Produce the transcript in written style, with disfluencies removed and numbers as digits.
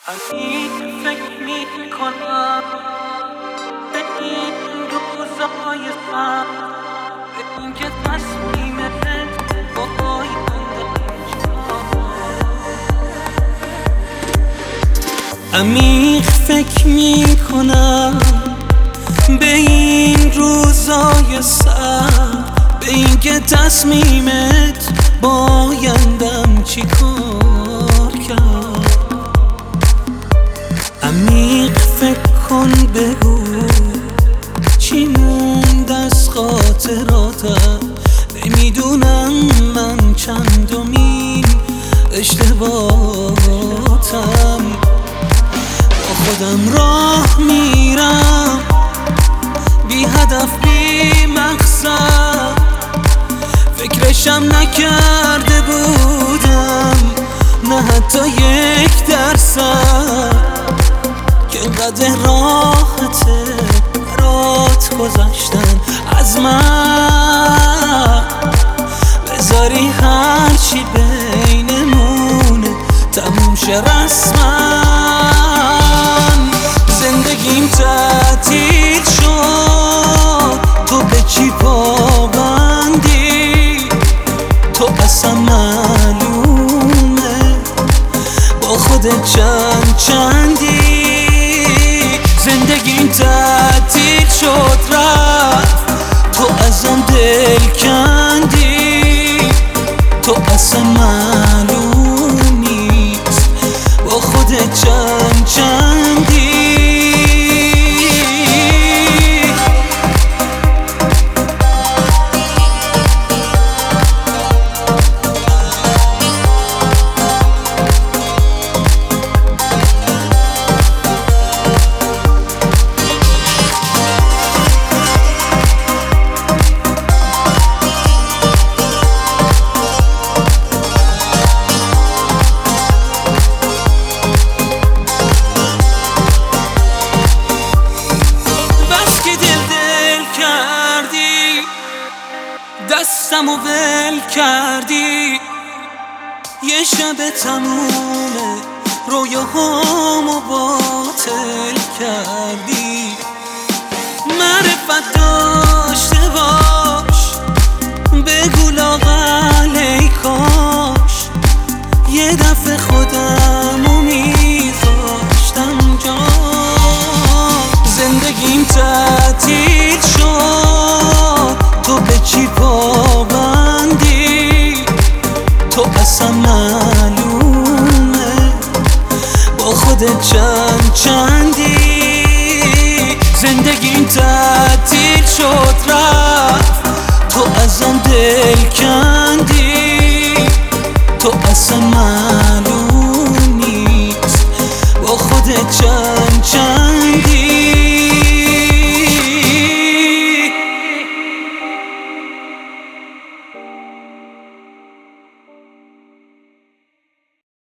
عزیز فکر میکنم به این روزای سخت، به اینکه تصمیمت با آینده عمیق فکر میکنم به این روزای سخت، به اینکه تصمیمت با آیندم چی کار کرد. عمیق فکر کن بگو چی موند از خاطراتم. نمیدونم من چندمین اشتباهاتم. با خودم راه میرم بی هدف بی مقصد، فکرشم نکرده بودم نه حتی 1% که انقدر راحته برات گذاشتن از من. بذاری هرچی بینمونه تموم شه رسما. زندگیم تعطیل شد، تو به چی پابندی؟ تو اصلا معلومه با خودت چندی. زندگیم تعطیل شد رفت، تو ازم دل کندی. تو اصلا معلوم نیست با خودت چندی. دستمو ول کردی، یه شب تمومه رویاهامو باطل کردی. معرفت داشته باش بگو لااقل ای کاش یه دفعه خودمو میذاشتم جا. زندگیم تعطیل شد، تو به چی پابندی؟ تو اصلا معلومه با خودت چندی. زندگیم تعطیل شد رفت، تو ازم دل کندی. تو اصلا